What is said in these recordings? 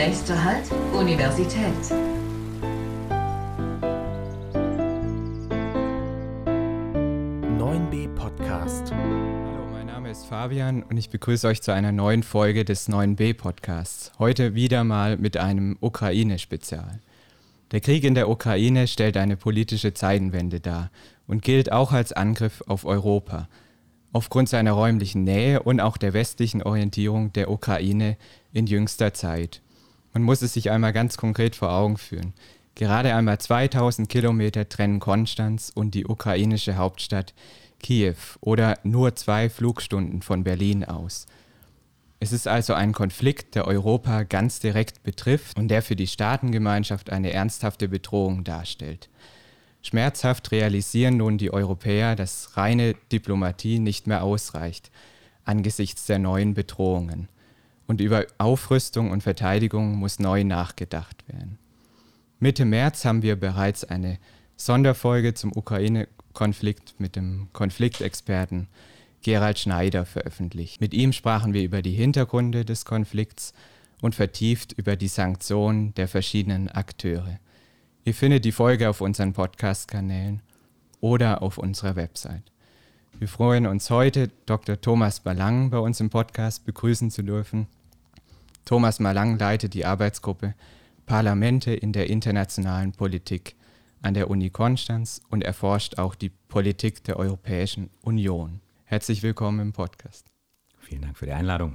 Nächster Halt, Universität. 9b Podcast. Hallo, mein Name ist Fabian und ich begrüße euch zu einer neuen Folge des 9b Podcasts. Heute wieder mal mit einem Ukraine-Spezial. Der Krieg in der Ukraine stellt eine politische Zeitenwende dar und gilt auch als Angriff auf Europa. Aufgrund seiner räumlichen Nähe und auch der westlichen Orientierung der Ukraine in jüngster Zeit. Man muss es sich einmal ganz konkret vor Augen führen. Gerade einmal 2000 Kilometer trennen Konstanz und die ukrainische Hauptstadt Kiew oder nur 2 Flugstunden von Berlin aus. Es ist also ein Konflikt, der Europa ganz direkt betrifft und der für die Staatengemeinschaft eine ernsthafte Bedrohung darstellt. Schmerzhaft realisieren nun die Europäer, dass reine Diplomatie nicht mehr ausreicht angesichts der neuen Bedrohungen. Und über Aufrüstung und Verteidigung muss neu nachgedacht werden. Mitte März haben wir bereits eine Sonderfolge zum Ukraine-Konflikt mit dem Konfliktexperten Gerald Schneider veröffentlicht. Mit ihm sprachen wir über die Hintergründe des Konflikts und vertieft über die Sanktionen der verschiedenen Akteure. Ihr findet die Folge auf unseren Podcast-Kanälen oder auf unserer Website. Wir freuen uns heute, Dr. Thomas Malang bei uns im Podcast begrüßen zu dürfen. Thomas Malang leitet die Arbeitsgruppe Parlamente in der internationalen Politik an der Uni Konstanz und erforscht auch die Politik der Europäischen Union. Herzlich willkommen im Podcast. Vielen Dank für die Einladung.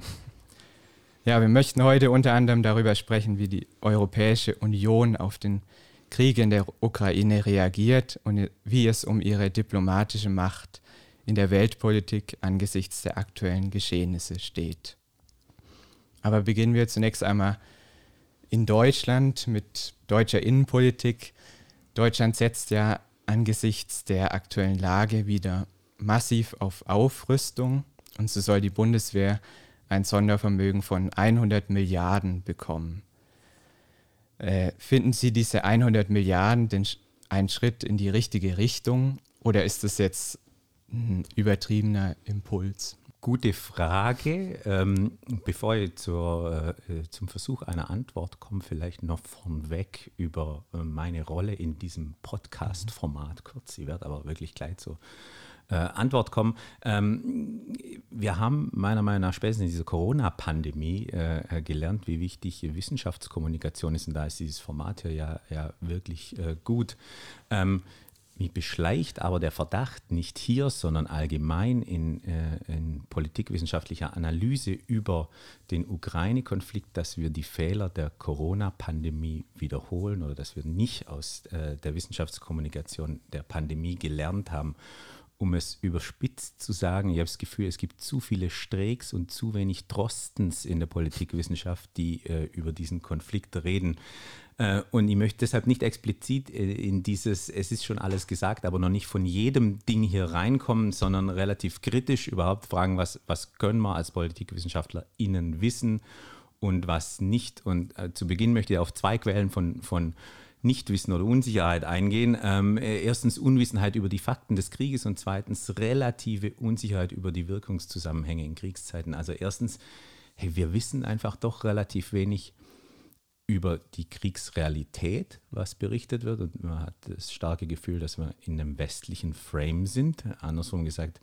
Ja, wir möchten heute unter anderem darüber sprechen, wie die Europäische Union auf den Krieg in der Ukraine reagiert und wie es um ihre diplomatische Macht in der Weltpolitik angesichts der aktuellen Geschehnisse steht. Aber beginnen wir zunächst einmal in Deutschland mit deutscher Innenpolitik. Deutschland setzt ja angesichts der aktuellen Lage wieder massiv auf Aufrüstung und so soll die Bundeswehr ein Sondervermögen von 100 Milliarden bekommen. Finden Sie diese 100 Milliarden einen Schritt in die richtige Richtung oder ist das jetzt ein übertriebener Impuls? Gute Frage. Bevor ich zum Versuch einer Antwort komme, vielleicht noch vornweg über meine Rolle in diesem Podcast-Format kurz. Ich werde aber wirklich gleich zur Antwort kommen. Wir haben meiner Meinung nach spätestens in dieser Corona-Pandemie gelernt, wie wichtig Wissenschaftskommunikation ist. Und da ist dieses Format hier ja wirklich gut. Mich beschleicht aber der Verdacht nicht hier, sondern allgemein in politikwissenschaftlicher Analyse über den Ukraine-Konflikt, dass wir die Fehler der Corona-Pandemie wiederholen oder dass wir nicht aus der Wissenschaftskommunikation der Pandemie gelernt haben. Um es überspitzt zu sagen, ich habe das Gefühl, es gibt zu viele Streecks und zu wenig Drostens in der Politikwissenschaft, die über diesen Konflikt reden. Und ich möchte deshalb nicht explizit in dieses, es ist schon alles gesagt, aber noch nicht von jedem Ding hier reinkommen, sondern relativ kritisch überhaupt fragen, was können wir als PolitikwissenschaftlerInnen wissen und was nicht. Und zu Beginn möchte ich auf 2 Quellen von Nichtwissen oder Unsicherheit eingehen. Erstens Unwissenheit über die Fakten des Krieges und zweitens relative Unsicherheit über die Wirkungszusammenhänge in Kriegszeiten. Also erstens, wir wissen einfach doch relativ wenig über die Kriegsrealität, was berichtet wird, und man hat das starke Gefühl, dass wir in einem westlichen Frame sind. Andersrum gesagt,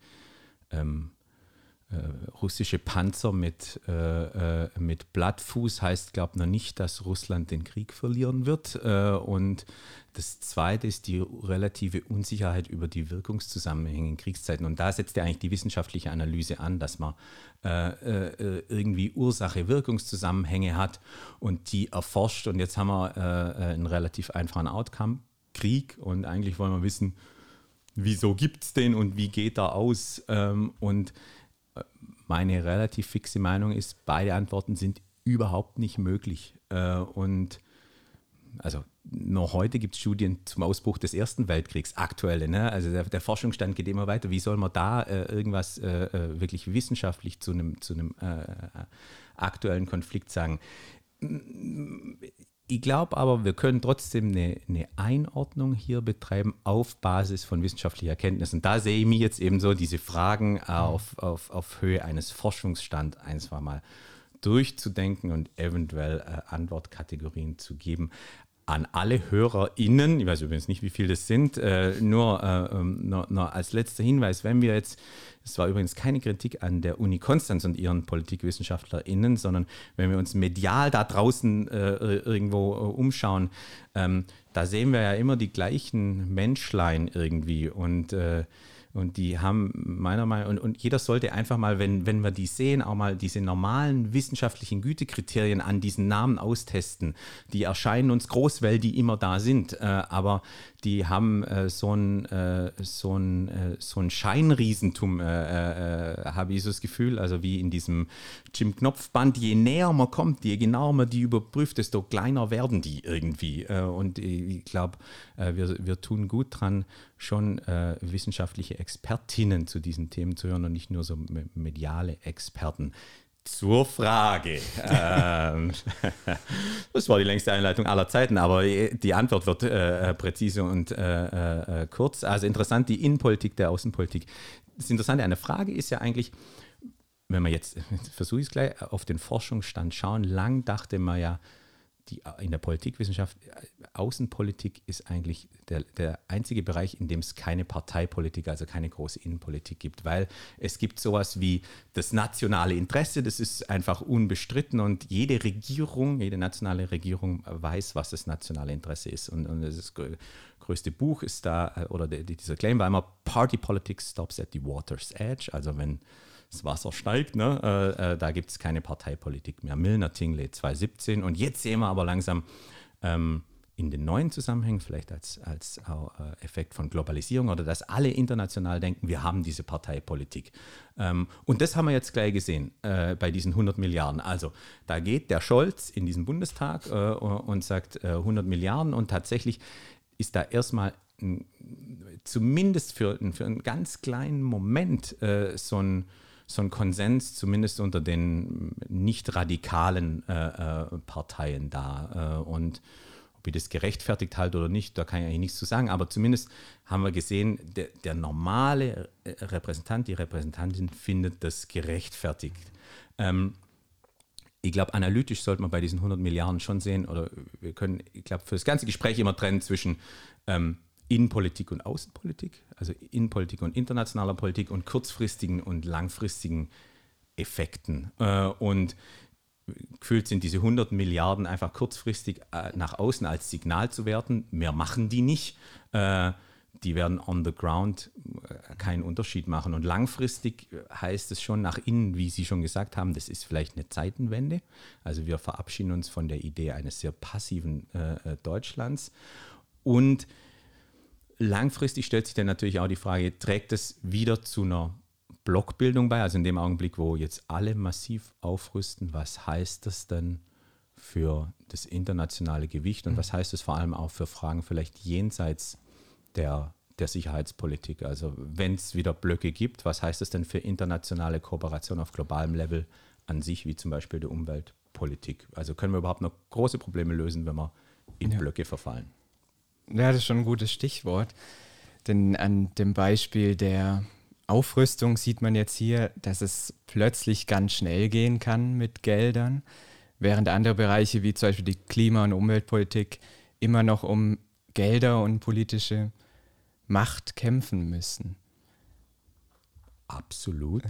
russische Panzer mit Blattfuß heißt, glaube ich, noch nicht, dass Russland den Krieg verlieren wird. Und das Zweite ist die relative Unsicherheit über die Wirkungszusammenhänge in Kriegszeiten. Und da setzt ja eigentlich die wissenschaftliche Analyse an, dass man irgendwie Ursache-Wirkungszusammenhänge hat und die erforscht. Und jetzt haben wir einen relativ einfachen Outcome, Krieg. Und eigentlich wollen wir wissen, wieso gibt es den und wie geht er aus? Und meine relativ fixe Meinung ist, beide Antworten sind überhaupt nicht möglich. Und also noch heute gibt es Studien zum Ausbruch des Ersten Weltkriegs, aktuelle. Ne? Also der Forschungsstand geht immer weiter. Wie soll man da irgendwas wirklich wissenschaftlich zu einem aktuellen Konflikt sagen? Ich glaube aber, wir können trotzdem eine Einordnung hier betreiben auf Basis von wissenschaftlicher Erkenntnis. Und da sehe ich mich jetzt eben so, diese Fragen auf Höhe eines Forschungsstands einfach mal durchzudenken und eventuell Antwortkategorien zu geben. An alle HörerInnen, ich weiß übrigens nicht, wie viele das sind, nur als letzter Hinweis, wenn wir jetzt, das war übrigens keine Kritik an der Uni Konstanz und ihren PolitikwissenschaftlerInnen, sondern wenn wir uns medial da draußen irgendwo umschauen, da sehen wir ja immer die gleichen Menschlein irgendwie und die haben meiner Meinung nach, und jeder sollte einfach mal, wenn wir die sehen, auch mal diese normalen wissenschaftlichen Gütekriterien an diesen Namen austesten. Die erscheinen uns groß, weil die immer da sind, aber die haben so ein Scheinriesentum, habe ich so das Gefühl, also wie in diesem Jim Knopf-Band, je näher man kommt, je genauer man die überprüft, desto kleiner werden die irgendwie. Und ich glaube, wir tun gut dran, schon wissenschaftliche Expertinnen zu diesen Themen zu hören und nicht nur so mediale Experten. Zur Frage. Das war die längste Einleitung aller Zeiten, aber die Antwort wird präzise und kurz. Also interessant, die Innenpolitik der Außenpolitik. Das Interessante an der Frage ist ja eigentlich, wenn man jetzt, versuche ich es gleich, auf den Forschungsstand schauen, lang dachte man ja, in der Politikwissenschaft, Außenpolitik ist eigentlich der einzige Bereich, in dem es keine Parteipolitik, also keine große Innenpolitik gibt, weil es gibt sowas wie das nationale Interesse, das ist einfach unbestritten und jede Regierung, jede nationale Regierung weiß, was das nationale Interesse ist und das größte Buch ist da, oder dieser Claim war immer, Party Politics stops at the water's edge, also wenn das Wasser steigt, ne? Da gibt es keine Parteipolitik mehr. Milner Tingley 2017 und jetzt sehen wir aber langsam in den neuen Zusammenhängen, vielleicht als Effekt von Globalisierung oder dass alle international denken, wir haben diese Parteipolitik. Und das haben wir jetzt gleich gesehen bei diesen 100 Milliarden. Also da geht der Scholz in diesen Bundestag und sagt 100 Milliarden und tatsächlich ist da erstmal zumindest für einen ganz kleinen Moment so ein Konsens, zumindest unter den nicht radikalen Parteien da. Und ob ich das gerechtfertigt halte oder nicht, da kann ich eigentlich nichts zu sagen. Aber zumindest haben wir gesehen, der normale Repräsentant, die Repräsentantin findet das gerechtfertigt. Ich glaube, analytisch sollte man bei diesen 100 Milliarden schon sehen, oder wir können, ich glaube, für das ganze Gespräch immer trennen zwischen Innenpolitik und Außenpolitik, also Innenpolitik und internationaler Politik und kurzfristigen und langfristigen Effekten. Und gefühlt sind diese 100 Milliarden einfach kurzfristig nach außen als Signal zu werten. Mehr machen die nicht. Die werden on the ground keinen Unterschied machen. Und langfristig heißt es schon nach innen, wie Sie schon gesagt haben, das ist vielleicht eine Zeitenwende. Also wir verabschieden uns von der Idee eines sehr passiven Deutschlands. Und langfristig stellt sich dann natürlich auch die Frage, trägt es wieder zu einer Blockbildung bei? Also in dem Augenblick, wo jetzt alle massiv aufrüsten, was heißt das denn für das internationale Gewicht und was heißt das vor allem auch für Fragen vielleicht jenseits der Sicherheitspolitik? Also wenn es wieder Blöcke gibt, was heißt das denn für internationale Kooperation auf globalem Level an sich, wie zum Beispiel der Umweltpolitik? Also können wir überhaupt noch große Probleme lösen, wenn wir in Blöcke verfallen? Ja, das ist schon ein gutes Stichwort, denn an dem Beispiel der Aufrüstung sieht man jetzt hier, dass es plötzlich ganz schnell gehen kann mit Geldern, während andere Bereiche wie zum Beispiel die Klima- und Umweltpolitik immer noch um Gelder und politische Macht kämpfen müssen. Absolut.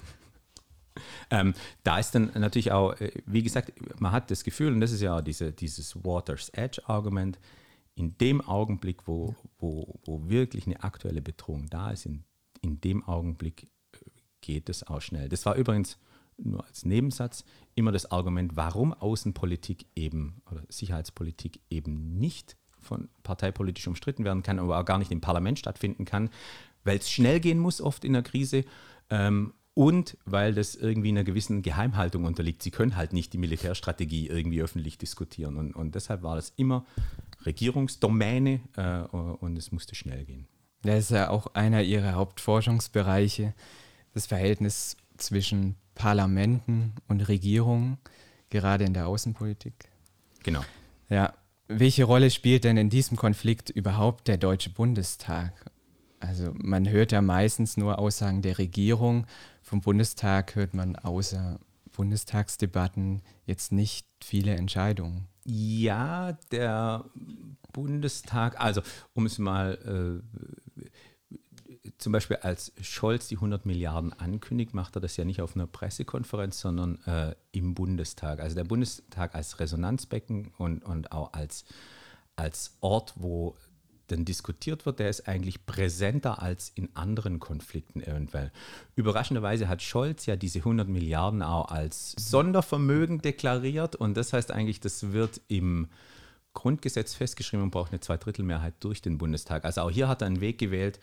Da ist dann natürlich auch, wie gesagt, man hat das Gefühl, und das ist ja auch dieses Water's Edge-Argument, in dem Augenblick, wo wirklich eine aktuelle Bedrohung da ist, in dem Augenblick geht es auch schnell. Das war übrigens nur als Nebensatz immer das Argument, warum Außenpolitik eben oder Sicherheitspolitik eben nicht von parteipolitisch umstritten werden kann, aber auch gar nicht im Parlament stattfinden kann, weil es schnell gehen muss oft in der Krise und weil das irgendwie einer gewissen Geheimhaltung unterliegt. Sie können halt nicht die Militärstrategie irgendwie öffentlich diskutieren und deshalb war das immer Regierungsdomäne und es musste schnell gehen. Das ist ja auch einer ihrer Hauptforschungsbereiche, das Verhältnis zwischen Parlamenten und Regierungen, gerade in der Außenpolitik. Genau. Ja, welche Rolle spielt denn in diesem Konflikt überhaupt der Deutsche Bundestag? Also man hört ja meistens nur Aussagen der Regierung, vom Bundestag hört man außer Bundestagsdebatten jetzt nicht viele Entscheidungen. Ja, der Bundestag, also um es mal zum Beispiel als Scholz die 100 Milliarden ankündigt, macht er das ja nicht auf einer Pressekonferenz, sondern im Bundestag. Also der Bundestag als Resonanzbecken und auch als Ort, wo dann diskutiert wird, der ist eigentlich präsenter als in anderen Konflikten eventuell. Überraschenderweise hat Scholz ja diese 100 Milliarden auch als Sondervermögen deklariert und das heißt eigentlich, das wird im Grundgesetz festgeschrieben und braucht eine Zweidrittelmehrheit durch den Bundestag. Also auch hier hat er einen Weg gewählt,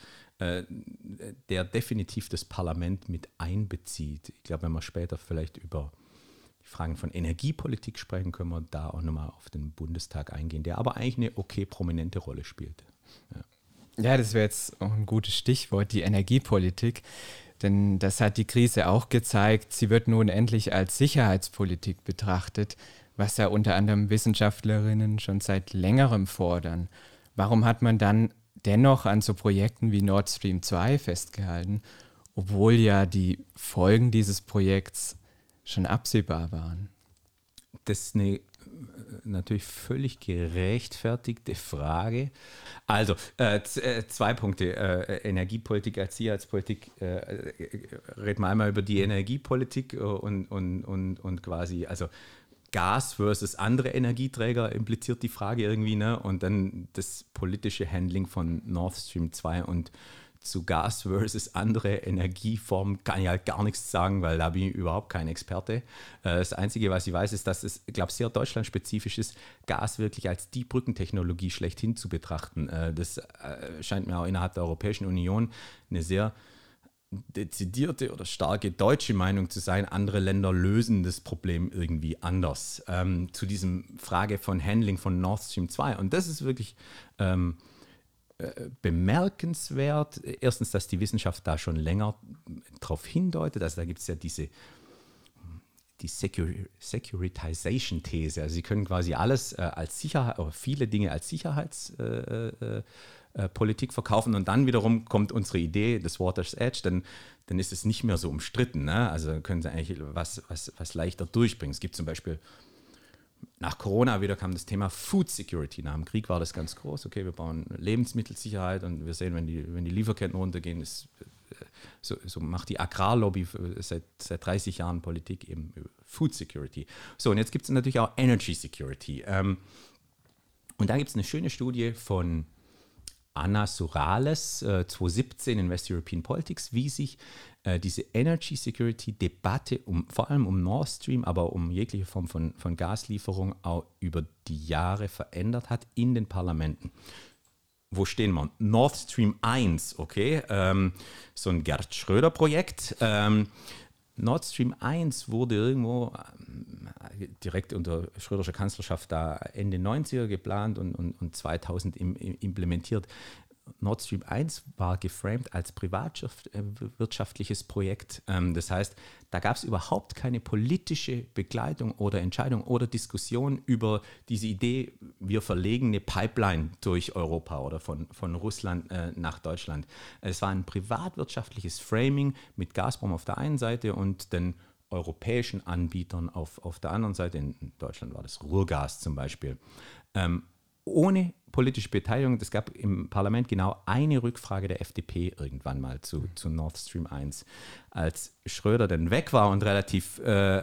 der definitiv das Parlament mit einbezieht. Ich glaube, wenn wir später vielleicht über die Fragen von Energiepolitik sprechen, können wir da auch nochmal auf den Bundestag eingehen, der aber eigentlich eine okay prominente Rolle spielt. Ja, das wäre jetzt auch ein gutes Stichwort, die Energiepolitik. Denn das hat die Krise auch gezeigt. Sie wird nun endlich als Sicherheitspolitik betrachtet, was ja unter anderem Wissenschaftlerinnen schon seit längerem fordern. Warum hat man dann dennoch an so Projekten wie Nord Stream 2 festgehalten, obwohl ja die Folgen dieses Projekts schon absehbar waren? Das ist eine natürlich völlig gerechtfertigte Frage. Also, 2 Punkte. Energiepolitik als Sicherheitspolitik. Reden wir einmal über die Energiepolitik und quasi, also Gas versus andere Energieträger impliziert die Frage irgendwie, ne? Und dann das politische Handling von Nord Stream 2 und zu Gas versus andere Energieformen kann ich halt gar nichts sagen, weil da bin ich überhaupt kein Experte. Das Einzige, was ich weiß, ist, dass es, ich glaube, sehr deutschlandspezifisch ist, Gas wirklich als die Brückentechnologie schlechthin zu betrachten. Das scheint mir auch innerhalb der Europäischen Union eine sehr dezidierte oder starke deutsche Meinung zu sein. Andere Länder lösen das Problem irgendwie anders. Zu diesem Frage von Handling von Nord Stream 2. Und das ist wirklich bemerkenswert. Erstens, dass die Wissenschaft da schon länger darauf hindeutet. Also da gibt es ja die Securitization-These. Also sie können quasi alles als Sicherheit, oder viele Dinge als Sicherheitspolitik verkaufen und dann wiederum kommt unsere Idee des Water's Edge, dann ist es nicht mehr so umstritten. Ne? Also können sie eigentlich was leichter durchbringen. Es gibt zum Beispiel nach Corona wieder kam das Thema Food Security. Nach dem Krieg war das ganz groß. Okay, wir bauen Lebensmittelsicherheit und wir sehen, wenn die Lieferketten runtergehen, so macht die Agrarlobby seit 30 Jahren Politik eben über Food Security. So, und jetzt gibt es natürlich auch Energy Security. Und da gibt es eine schöne Studie von Anna Surales, 2017 in West European Politics, wie sich diese Energy Security Debatte vor allem um Nord Stream, aber um jegliche Form von Gaslieferung auch über die Jahre verändert hat in den Parlamenten. Wo stehen wir? Nord Stream 1, okay, so ein Gerd Schröder-Projekt. Nord Stream 1 wurde irgendwo direkt unter Schröderscher Kanzlerschaft da Ende 90er geplant und 2000 implementiert. Nord Stream 1 war geframed als privatwirtschaftliches Projekt. Das heißt, da gab es überhaupt keine politische Begleitung oder Entscheidung oder Diskussion über diese Idee, wir verlegen eine Pipeline durch Europa oder von Russland nach Deutschland. Es war ein privatwirtschaftliches Framing mit Gazprom auf der einen Seite und den europäischen Anbietern auf der anderen Seite. In Deutschland war das Ruhrgas zum Beispiel. Ohne politische Beteiligung. Es gab im Parlament genau eine Rückfrage der FDP irgendwann mal zu Nord Stream 1. Als Schröder dann weg war und relativ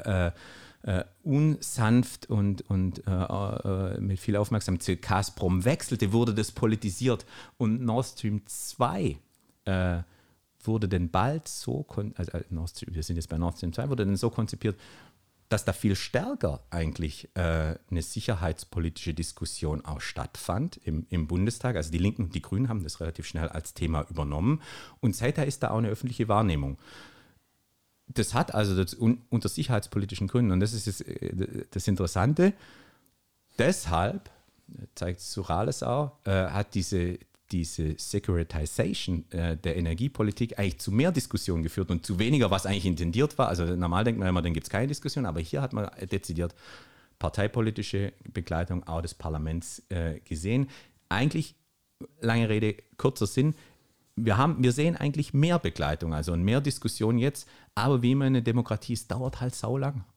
unsanft und mit viel Aufmerksamkeit zu Gazprom wechselte, wurde das politisiert. Und Nord Stream 2 wurde dann bald so, wir sind jetzt bei Nord Stream 2, wurde dann so konzipiert, dass da viel stärker eigentlich eine sicherheitspolitische Diskussion auch stattfand im Bundestag. Also die Linken und die Grünen haben das relativ schnell als Thema übernommen. Und seither ist da auch eine öffentliche Wahrnehmung. Das hat also unter sicherheitspolitischen Gründen, und das ist das Interessante, deshalb, zeigt Surales auch, hat diese Securitization der Energiepolitik eigentlich zu mehr Diskussionen geführt und zu weniger, was eigentlich intendiert war. Also normal denkt man immer, dann gibt es keine Diskussion, aber hier hat man dezidiert parteipolitische Begleitung auch des Parlaments gesehen. Eigentlich, lange Rede, kurzer Sinn, wir sehen eigentlich mehr Begleitung, also mehr Diskussion jetzt, aber wie immer in der Demokratie, es dauert halt saulang.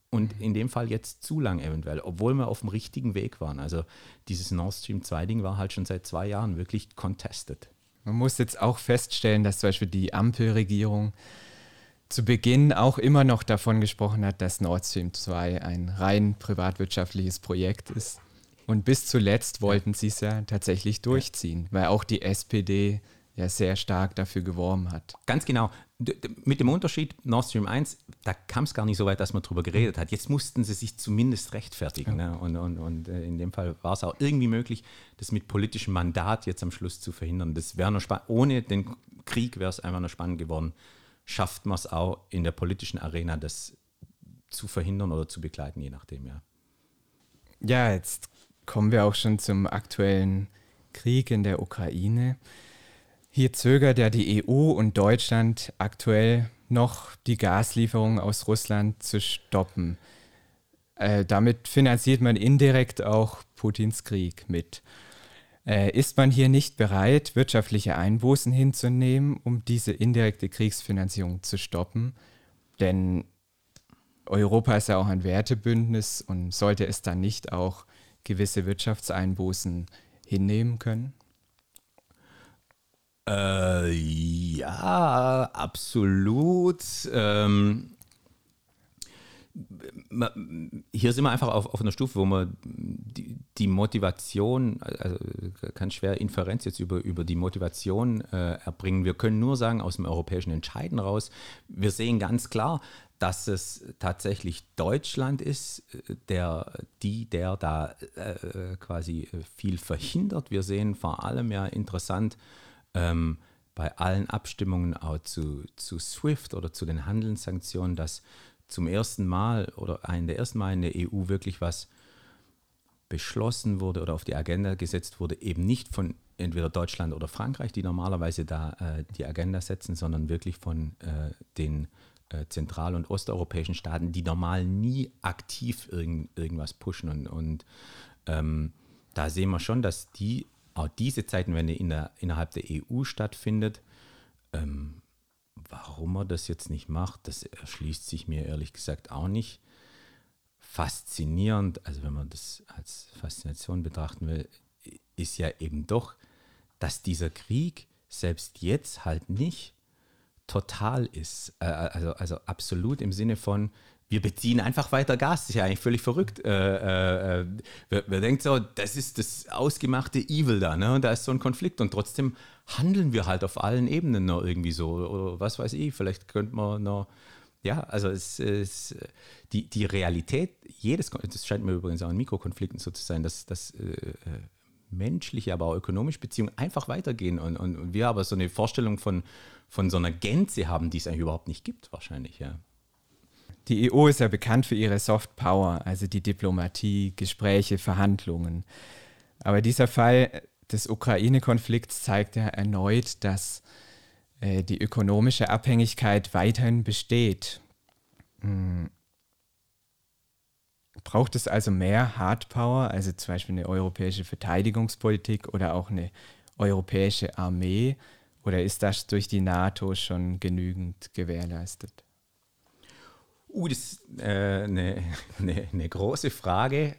und in dem Fall jetzt zu lang eventuell, obwohl wir auf dem richtigen Weg waren. Also dieses Nord Stream 2-Ding war halt schon seit 2 Jahren wirklich contested. Man muss jetzt auch feststellen, dass zum Beispiel die Ampelregierung zu Beginn auch immer noch davon gesprochen hat, dass Nord Stream 2 ein rein privatwirtschaftliches Projekt ist. Und bis zuletzt wollten sie es ja tatsächlich durchziehen, weil auch die SPD ja sehr stark dafür geworben hat. Ganz genau. Mit dem Unterschied, Nord Stream 1, da kam es gar nicht so weit, dass man drüber geredet hat. Jetzt mussten sie sich zumindest rechtfertigen. Ja. Ne? Und in dem Fall war es auch irgendwie möglich, das mit politischem Mandat jetzt am Schluss zu verhindern. Das wäre nur spannend. Ohne den Krieg wäre es einfach nur spannend geworden. Schafft man es auch in der politischen Arena, das zu verhindern oder zu begleiten, je nachdem, ja. Ja, jetzt kommen wir auch schon zum aktuellen Krieg in der Ukraine. Hier zögert ja die EU und Deutschland aktuell noch, die Gaslieferungen aus Russland zu stoppen. Damit finanziert man indirekt auch Putins Krieg mit. Ist man hier nicht bereit, wirtschaftliche Einbußen hinzunehmen, um diese indirekte Kriegsfinanzierung zu stoppen? Denn Europa ist ja auch ein Wertebündnis und sollte es dann nicht auch gewisse Wirtschaftseinbußen hinnehmen können? Ja, absolut. Hier sind wir einfach auf einer Stufe, wo man die Motivation, also kann schwer Inferenz jetzt über die Motivation erbringen. Wir können nur sagen, aus dem europäischen Entscheiden raus, wir sehen ganz klar, dass es tatsächlich Deutschland ist, der da quasi viel verhindert. Wir sehen vor allem ja interessant bei allen Abstimmungen auch zu SWIFT oder zu den Handelssanktionen, dass zum ersten Mal oder einen der ersten Mal in der EU wirklich was beschlossen wurde oder auf die Agenda gesetzt wurde, eben nicht von entweder Deutschland oder Frankreich, die normalerweise da die Agenda setzen, sondern wirklich von den zentral- und osteuropäischen Staaten, die normal nie aktiv irgendwas pushen. Und da sehen wir schon, dass auch diese Zeitenwende innerhalb der EU stattfindet. Warum er das jetzt nicht macht, das erschließt sich mir ehrlich gesagt auch nicht. Faszinierend, also wenn man das als Faszination betrachten will, ist ja eben doch, dass dieser Krieg selbst jetzt halt nicht total ist. Also absolut im Sinne von, wir beziehen einfach weiter Gas. Das ist ja eigentlich völlig verrückt. Wer denkt so, das ist das ausgemachte Evil da, ne? Und da ist so ein Konflikt und trotzdem handeln wir halt auf allen Ebenen noch irgendwie so. Oder was weiß ich, vielleicht könnte man noch, ja, also es ist die Realität, das scheint mir übrigens auch in Mikrokonflikten so zu sein, dass menschliche, aber auch ökonomische Beziehungen einfach weitergehen und wir aber so eine Vorstellung von so einer Gänze haben, die es eigentlich überhaupt nicht gibt, wahrscheinlich, ja. Die EU ist ja bekannt für ihre Soft Power, also die Diplomatie, Gespräche, Verhandlungen. Aber dieser Fall des Ukraine-Konflikts zeigt ja erneut, dass die ökonomische Abhängigkeit weiterhin besteht. Braucht es also mehr Hard Power, also zum Beispiel eine europäische Verteidigungspolitik oder auch eine europäische Armee? Oder ist das durch die NATO schon genügend gewährleistet? Das ist eine große Frage.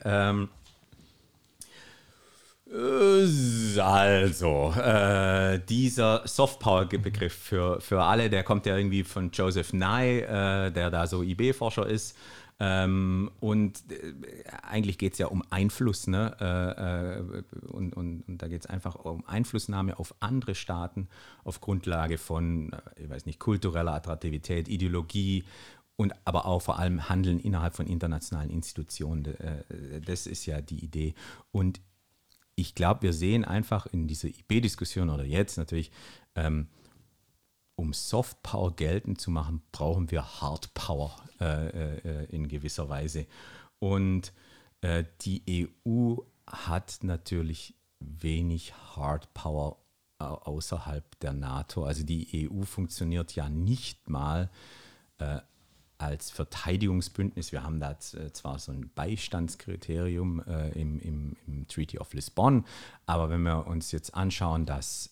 Also, dieser Softpower-Begriff für alle, der kommt ja irgendwie von Joseph Nye, der da so IB-Forscher ist. Und eigentlich geht es ja um Einfluss, ne? Und da geht es einfach um Einflussnahme auf andere Staaten auf Grundlage von, ich weiß nicht, kultureller Attraktivität, Ideologie und aber auch vor allem Handeln innerhalb von internationalen Institutionen. Das ist ja die Idee. Und ich glaube, wir sehen einfach in dieser IB-Diskussion oder jetzt natürlich, um Soft Power geltend zu machen, brauchen wir Hard Power in gewisser Weise. Und die EU hat natürlich wenig Hard Power außerhalb der NATO. Also die EU funktioniert ja nicht mal als Verteidigungsbündnis. Wir haben da zwar so ein Beistandskriterium im Treaty of Lisbon, aber wenn wir uns jetzt anschauen, dass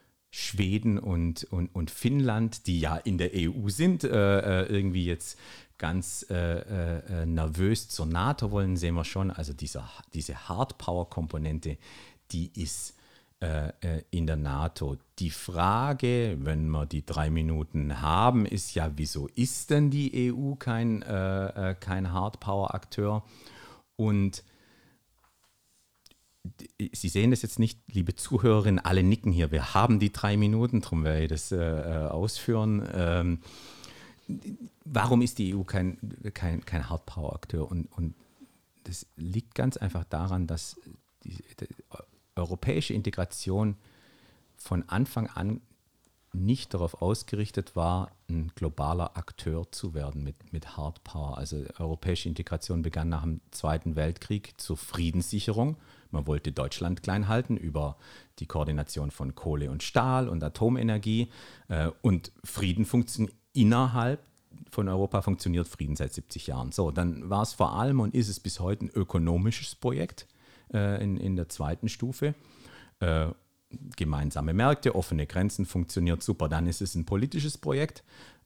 Schweden und Finnland, die ja in der EU sind, irgendwie jetzt ganz nervös zur NATO wollen, sehen wir schon, also diese Hardpower-Komponente, die ist in der NATO. Die Frage, wenn wir die 3 Minuten haben, ist ja, wieso ist denn die EU kein Hardpower-Akteur? Und Sie sehen das jetzt nicht, liebe Zuhörerinnen, alle nicken hier. Wir haben die 3 Minuten, darum werde ich das ausführen. Warum ist die EU kein Hardpower-Akteur? Und das liegt ganz einfach daran, dass die europäische Integration von Anfang an nicht darauf ausgerichtet war, ein globaler Akteur zu werden mit Hardpower. Also europäische Integration begann nach dem Zweiten Weltkrieg zur Friedenssicherung. Man wollte Deutschland klein halten über die Koordination von Kohle und Stahl und Atomenergie. Und Frieden funktioniert innerhalb von Europa, funktioniert Frieden seit 70 Jahren. So, dann war es vor allem und ist es bis heute ein ökonomisches Projekt in der zweiten Stufe. Gemeinsame Märkte, offene Grenzen, funktioniert super. Dann ist es ein politisches Projekt.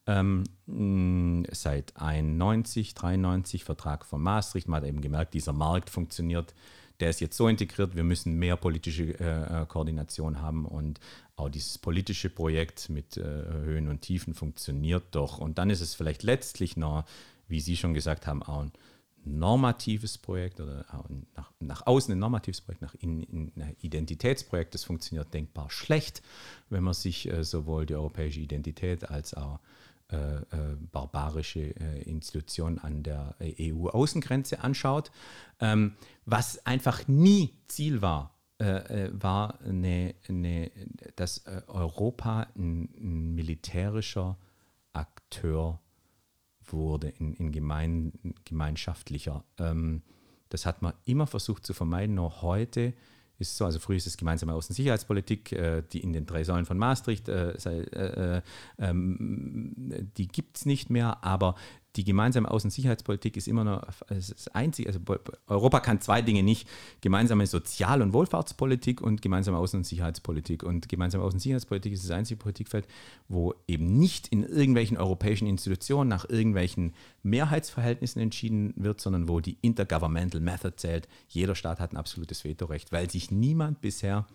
Seit 93, Vertrag von Maastricht, man hat eben gemerkt, dieser Markt funktioniert. Der ist jetzt so integriert, wir müssen mehr politische Koordination haben und auch dieses politische Projekt mit Höhen und Tiefen funktioniert doch. Und dann ist es vielleicht letztlich noch, wie Sie schon gesagt haben, auch ein normatives Projekt oder nach außen ein normatives Projekt, nach innen ein Identitätsprojekt. Das funktioniert denkbar schlecht, wenn man sich sowohl die europäische Identität als auch barbarische Institutionen an der EU-Außengrenze anschaut. Was einfach nie Ziel war, war dass Europa ein militärischer Akteur wurde, in gemeinschaftlicher. Das hat man immer versucht zu vermeiden, nur heute ist es so, also früher ist es gemeinsame Außen- und Sicherheitspolitik, die in den 3 Säulen von Maastricht, die gibt es nicht mehr, aber die gemeinsame Außen- und Sicherheitspolitik ist immer noch das Einzige, also Europa kann 2 Dinge nicht, gemeinsame Sozial- und Wohlfahrtspolitik und gemeinsame Außen- und Sicherheitspolitik. Und gemeinsame Außen- und Sicherheitspolitik ist das einzige Politikfeld, wo eben nicht in irgendwelchen europäischen Institutionen nach irgendwelchen Mehrheitsverhältnissen entschieden wird, sondern wo die Intergovernmental Method zählt. Jeder Staat hat ein absolutes Vetorecht, weil sich niemand bisher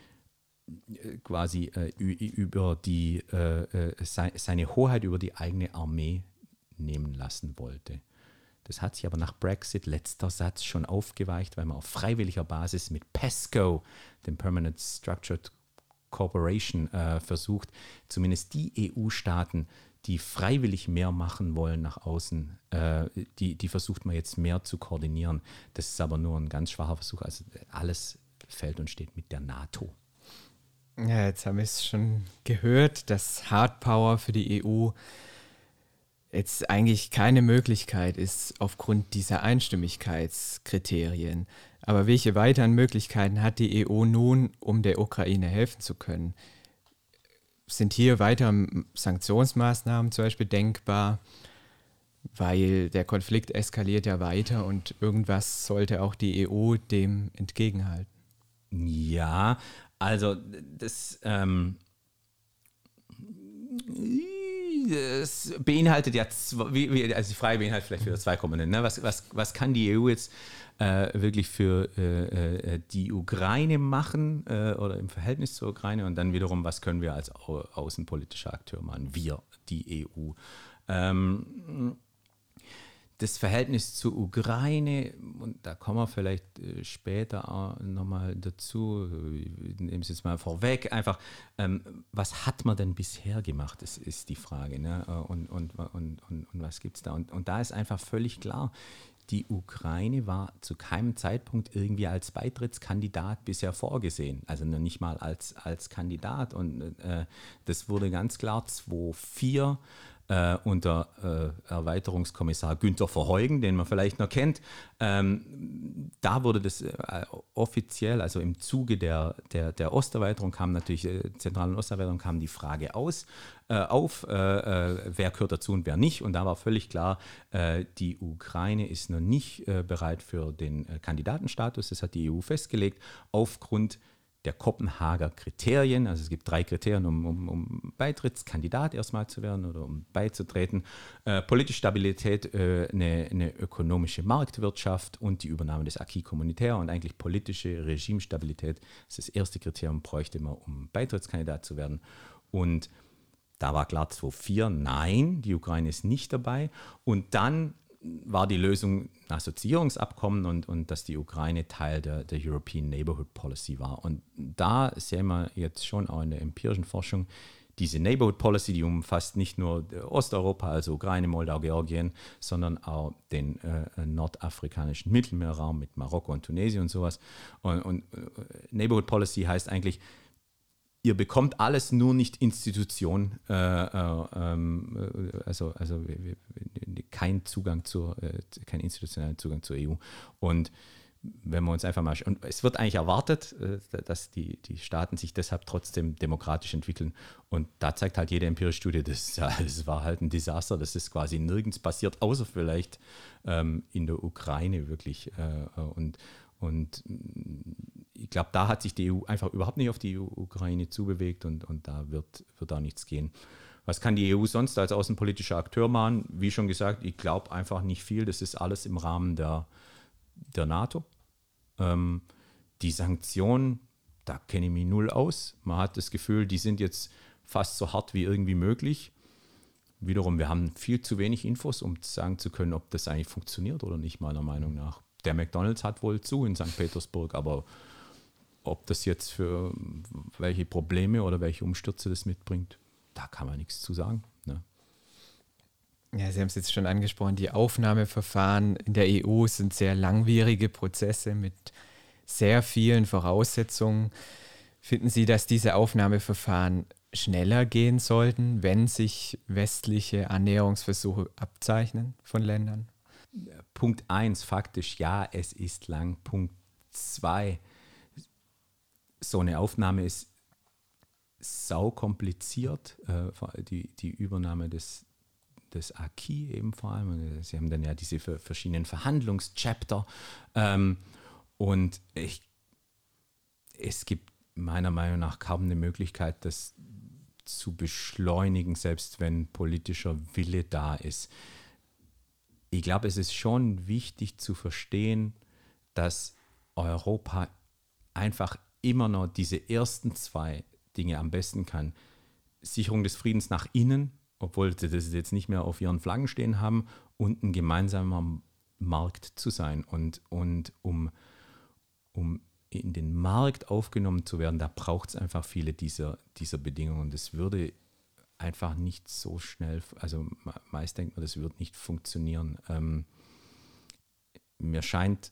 quasi über seine Hoheit über die eigene Armee nehmen lassen wollte. Das hat sich aber nach Brexit, letzter Satz, schon aufgeweicht, weil man auf freiwilliger Basis mit PESCO, dem Permanent Structured Cooperation, versucht, zumindest die EU-Staaten, die freiwillig mehr machen wollen nach außen, die versucht man jetzt mehr zu koordinieren. Das ist aber nur ein ganz schwacher Versuch. Also alles fällt und steht mit der NATO. Ja, jetzt haben wir es schon gehört, dass Hardpower für die EU jetzt eigentlich keine Möglichkeit ist aufgrund dieser Einstimmigkeitskriterien. Aber welche weiteren Möglichkeiten hat die EU nun, um der Ukraine helfen zu können? Sind hier weitere Sanktionsmaßnahmen zum Beispiel denkbar? Weil der Konflikt eskaliert ja weiter und irgendwas sollte auch die EU dem entgegenhalten. Ja, also das beinhaltet ja, also die Frage beinhaltet vielleicht wieder 2 Komponenten. Ne? Was kann die EU jetzt wirklich für die Ukraine machen oder im Verhältnis zur Ukraine und dann wiederum, was können wir als außenpolitischer Akteur machen, wir, die EU. Das Verhältnis zur Ukraine, und da kommen wir vielleicht später auch nochmal dazu, ich nehme es jetzt mal vorweg, einfach, was hat man denn bisher gemacht, das ist die Frage, ne? Und was gibt es da? Und da ist einfach völlig klar, die Ukraine war zu keinem Zeitpunkt irgendwie als Beitrittskandidat bisher vorgesehen, also noch nicht mal als Kandidat. Und das wurde ganz klar 2004 unter Erweiterungskommissar Günther Verheugen, den man vielleicht noch kennt. Da wurde das offiziell, also im Zuge der Osterweiterung kam natürlich, zentralen Osterweiterung kam die Frage auf, wer gehört dazu und wer nicht. Und da war völlig klar, die Ukraine ist noch nicht bereit für den Kandidatenstatus. Das hat die EU festgelegt, aufgrund der Kopenhager Kriterien. Also es gibt 3 Kriterien, um Beitrittskandidat erstmal zu werden oder um beizutreten. Politische Stabilität, eine ökonomische Marktwirtschaft und die Übernahme des Acquis communautaire. Und eigentlich politische Regimestabilität ist das erste Kriterium, bräuchte man, um Beitrittskandidat zu werden. Und da war klar 2004, nein, die Ukraine ist nicht dabei. Und dann war die Lösung ein Assoziierungsabkommen und dass die Ukraine Teil der European Neighborhood Policy war. Und da sehen wir jetzt schon auch in der empirischen Forschung, diese Neighborhood Policy, die umfasst nicht nur Osteuropa, also Ukraine, Moldau, Georgien, sondern auch den nordafrikanischen Mittelmeerraum mit Marokko und Tunesien und sowas. Und Neighborhood Policy heißt eigentlich, ihr bekommt alles, nur nicht Institution, also kein institutionellen Zugang zur EU. Und wenn wir uns einfach mal, und es wird eigentlich erwartet, dass die Staaten sich deshalb trotzdem demokratisch entwickeln. Und da zeigt halt jede empirische Studie, das war halt ein Desaster, das ist quasi nirgends passiert, außer vielleicht in der Ukraine wirklich. Und ich glaube, da hat sich die EU einfach überhaupt nicht auf die Ukraine zubewegt und da wird auch nichts gehen. Was kann die EU sonst als außenpolitischer Akteur machen? Wie schon gesagt, ich glaube einfach nicht viel. Das ist alles im Rahmen der NATO. Die Sanktionen, da kenne ich mich null aus. Man hat das Gefühl, die sind jetzt fast so hart wie irgendwie möglich. Wiederum, wir haben viel zu wenig Infos, um sagen zu können, ob das eigentlich funktioniert oder nicht, meiner Meinung nach. Der McDonald's hat wohl zu in St. Petersburg, aber ob das jetzt für welche Probleme oder welche Umstürze das mitbringt, da kann man nichts zu sagen. Ne? Ja, Sie haben es jetzt schon angesprochen, die Aufnahmeverfahren in der EU sind sehr langwierige Prozesse mit sehr vielen Voraussetzungen. Finden Sie, dass diese Aufnahmeverfahren schneller gehen sollten, wenn sich westliche Annäherungsversuche abzeichnen von Ländern? Punkt 1, faktisch ja, es ist lang. Punkt 2, so eine Aufnahme ist sau kompliziert, die Übernahme des Acquis eben vor allem. Sie haben dann ja diese verschiedenen Verhandlungschapter und es gibt meiner Meinung nach kaum eine Möglichkeit, das zu beschleunigen, selbst wenn politischer Wille da ist. Ich glaube, es ist schon wichtig zu verstehen, dass Europa einfach immer noch diese ersten 2 Dinge am besten kann. Sicherung des Friedens nach innen, obwohl sie das jetzt nicht mehr auf ihren Flaggen stehen haben, und ein gemeinsamer Markt zu sein. Und um in den Markt aufgenommen zu werden, da braucht es einfach viele dieser Bedingungen. Das würde einfach nicht so schnell, also meist denkt man, das wird nicht funktionieren. Mir scheint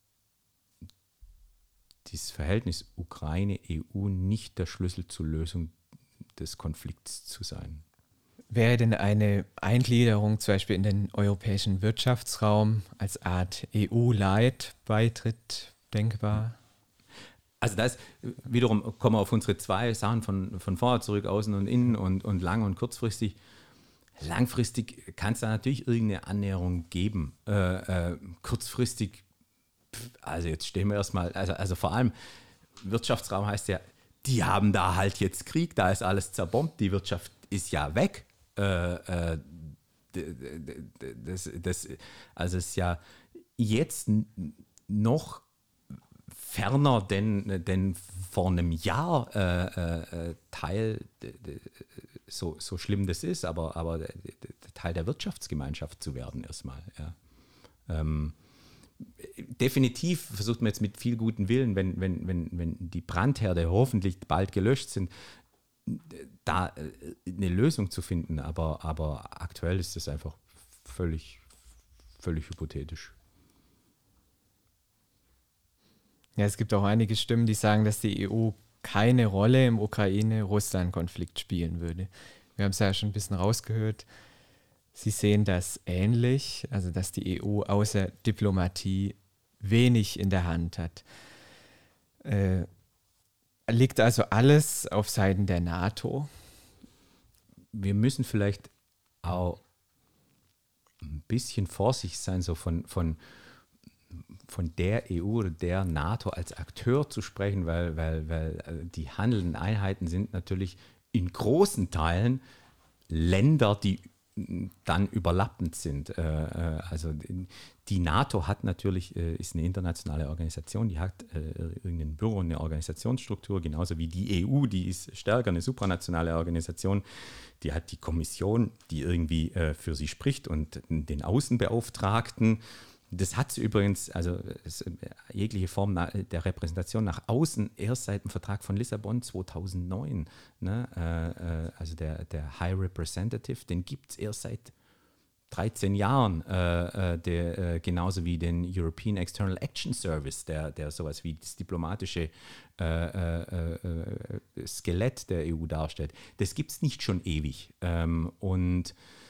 dieses Verhältnis Ukraine-EU nicht der Schlüssel zur Lösung des Konflikts zu sein. Wäre denn eine Eingliederung zum Beispiel in den europäischen Wirtschaftsraum als Art EU-Light-Beitritt denkbar? Also das wiederum kommen wir auf unsere 2 Sachen von vorher zurück, außen und innen und lang und kurzfristig. Langfristig kann es da natürlich irgendeine Annäherung geben. Kurzfristig, also jetzt stehen wir erstmal, also vor allem Wirtschaftsraum heißt ja, die haben da halt jetzt Krieg, da ist alles zerbombt, die Wirtschaft ist ja weg. Also es ist ja jetzt noch ferner denn vor einem Jahr Teil, so schlimm das ist, aber Teil der Wirtschaftsgemeinschaft zu werden erstmal. Ja. Definitiv versucht man jetzt mit viel guten Willen, wenn die Brandherde hoffentlich bald gelöscht sind, da eine Lösung zu finden, aber aktuell ist das einfach völlig hypothetisch. Ja, es gibt auch einige Stimmen, die sagen, dass die EU keine Rolle im Ukraine-Russland-Konflikt spielen würde. Wir haben es ja schon ein bisschen rausgehört. Sie sehen das ähnlich, also dass die EU außer Diplomatie wenig in der Hand hat. Liegt also alles auf Seiten der NATO? Wir müssen vielleicht auch ein bisschen vorsichtig sein, so von von der EU oder der NATO als Akteur zu sprechen, weil die handelnden Einheiten sind natürlich in großen Teilen Länder, die dann überlappend sind. Also die NATO hat natürlich, ist eine internationale Organisation, die hat irgendein Büro, eine Organisationsstruktur, genauso wie die EU, die ist stärker, eine supranationale Organisation, die hat die Kommission, die irgendwie für sie spricht und den Außenbeauftragten. Das hat sie übrigens, also jegliche Form der Repräsentation nach außen erst seit dem Vertrag von Lissabon 2009. Ne? Also der High Representative, den gibt es erst seit 13 Jahren, genauso wie den European External Action Service, der sowas wie das diplomatische Skelett der EU darstellt. Das gibt es nicht schon ewig. Und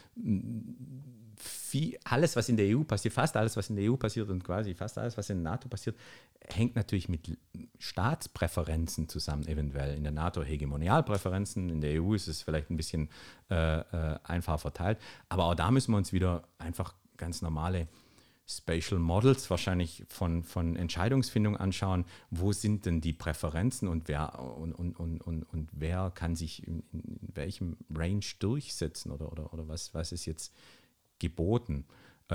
alles, was in der EU passiert, fast alles, was in der EU passiert und quasi fast alles, was in der NATO passiert, hängt natürlich mit Staatspräferenzen zusammen, eventuell. In der NATO Hegemonialpräferenzen, in der EU ist es vielleicht ein bisschen einfacher verteilt. Aber auch da müssen wir uns wieder einfach ganz normale Spatial Models wahrscheinlich von Entscheidungsfindung anschauen. Wo sind denn die Präferenzen und wer kann sich in welchem Range durchsetzen oder was ist jetzt geboten.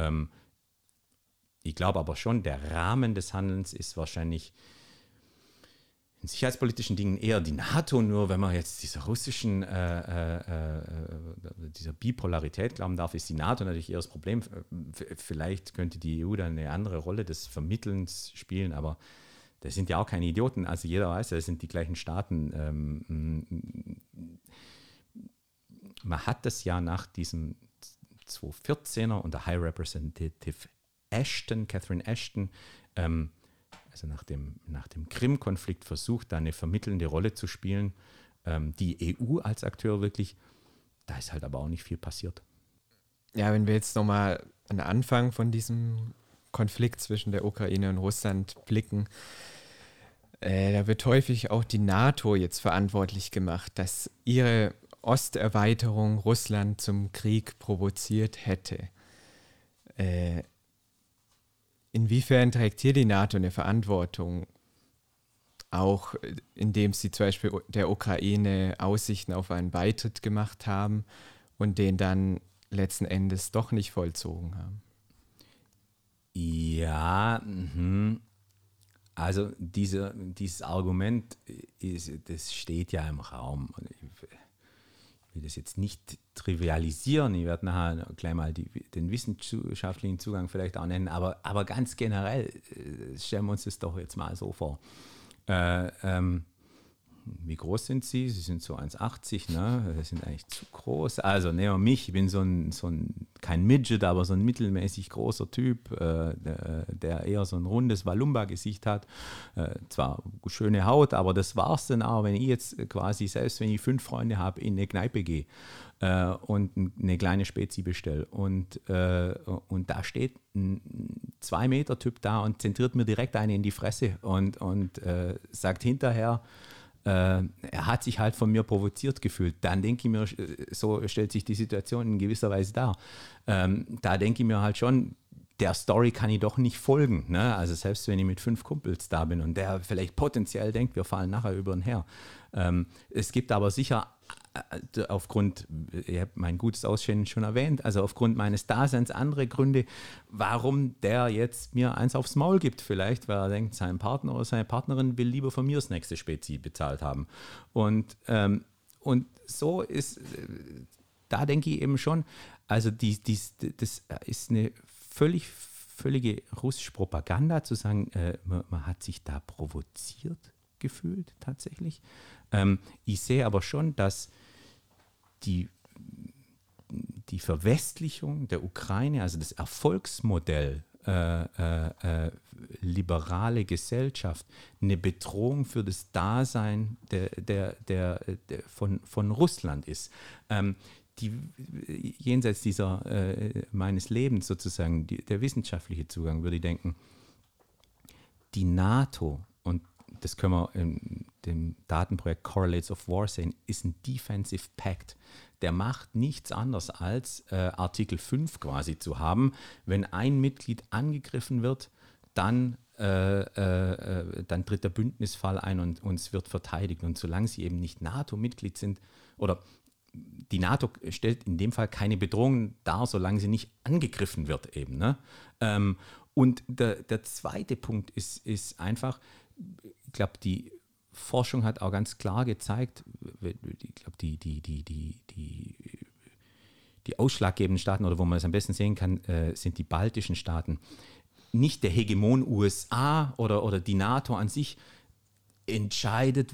Ich glaube aber schon, der Rahmen des Handelns ist wahrscheinlich in sicherheitspolitischen Dingen eher die NATO, nur wenn man jetzt dieser russischen, dieser Bipolarität glauben darf, ist die NATO natürlich eher das Problem. Vielleicht könnte die EU dann eine andere Rolle des Vermittelns spielen, aber das sind ja auch keine Idioten, also jeder weiß, das sind die gleichen Staaten. Man hat das ja nach diesem 2014er unter High Representative Ashton, Catherine Ashton, also nach dem Krim-Konflikt versucht, da eine vermittelnde Rolle zu spielen. Die EU als Akteur wirklich, da ist halt aber auch nicht viel passiert. Ja, wenn wir jetzt nochmal an den Anfang von diesem Konflikt zwischen der Ukraine und Russland blicken, da wird häufig auch die NATO jetzt verantwortlich gemacht, dass ihre Osterweiterung Russland zum Krieg provoziert hätte. Inwiefern trägt hier die NATO eine Verantwortung, auch indem sie zum Beispiel der Ukraine Aussichten auf einen Beitritt gemacht haben und den dann letzten Endes doch nicht vollzogen haben? Ja, also dieses Argument, das steht ja im Raum. Ich will das jetzt nicht trivialisieren, ich werde nachher gleich mal den wissenschaftlichen Zugang vielleicht auch nennen, aber ganz generell stellen wir uns das doch jetzt mal so vor. Wie groß sind Sie? Sie sind so 1,80, ne? Das sind eigentlich zu groß. Also nehmen wir mich, ich bin so ein kein Midget, aber so ein mittelmäßig großer Typ, der eher so ein rundes Walumba-Gesicht hat. Zwar schöne Haut, aber das war's dann auch, wenn ich jetzt quasi, selbst wenn ich 5 Freunde habe, in eine Kneipe gehe und eine kleine Spezi bestelle und da steht ein 2-Meter-Typ da und zentriert mir direkt eine in die Fresse und sagt hinterher, er hat sich halt von mir provoziert gefühlt. Dann denke ich mir, so stellt sich die Situation in gewisser Weise dar. Da denke ich mir halt schon, der Story kann ich doch nicht folgen. Ne? Also selbst wenn ich mit 5 Kumpels da bin und der vielleicht potenziell denkt, wir fallen nachher über ihn her. Es gibt aber sicher aufgrund, ihr habt mein gutes Aussehen schon erwähnt, also aufgrund meines Daseins andere Gründe, warum der jetzt mir eins aufs Maul gibt. Vielleicht, weil er denkt, sein Partner oder seine Partnerin will lieber von mir das nächste Spezi bezahlt haben. Und so ist, da denke ich eben schon, also das ist eine völlige russische Propaganda, zu sagen, man hat sich da provoziert gefühlt tatsächlich. Ich sehe aber schon, dass die Verwestlichung der Ukraine, also das Erfolgsmodell liberale Gesellschaft, eine Bedrohung für das Dasein von Russland ist. Jenseits meines Lebens sozusagen, der wissenschaftliche Zugang, würde ich denken, die NATO, und das können wir in dem Datenprojekt Correlates of War sehen, ist ein Defensive Pact. Der macht nichts anderes als Artikel 5 quasi zu haben. Wenn ein Mitglied angegriffen wird, dann tritt der Bündnisfall ein und es wird verteidigt. Und solange sie eben nicht NATO-Mitglied sind, oder die NATO stellt in dem Fall keine Bedrohung dar, solange sie nicht angegriffen wird eben. Ne? Und der zweite Punkt ist einfach, ich glaube, die Forschung hat auch ganz klar gezeigt, ich glaube, die ausschlaggebenden Staaten, oder wo man es am besten sehen kann, sind die baltischen Staaten. Nicht der Hegemon USA oder die NATO an sich entscheidet,